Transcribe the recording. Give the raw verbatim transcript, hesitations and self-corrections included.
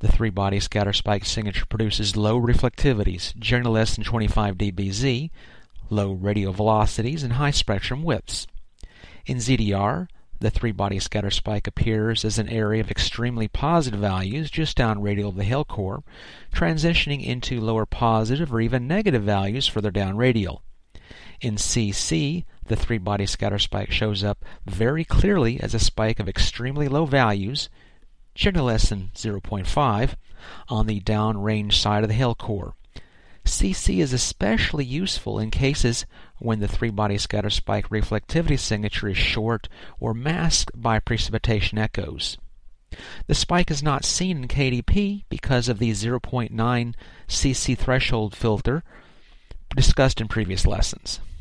The three-body scatter spike signature produces low reflectivities, generally less than twenty-five d B Z, low radial velocities, and high spectrum widths. In Z D R, the three-body scatter spike appears as an area of extremely positive values just down radial of the Hale core, transitioning into lower positive or even negative values further down radial. In C C, the three-body scatter spike shows up very clearly as a spike of extremely low values, generally less than zero point five, on the downrange side of the Hale core. C C is especially useful in cases when the three-body scatter spike reflectivity signature is short or masked by precipitation echoes. The spike is not seen in K D P because of the zero point nine C C threshold filter discussed in previous lessons.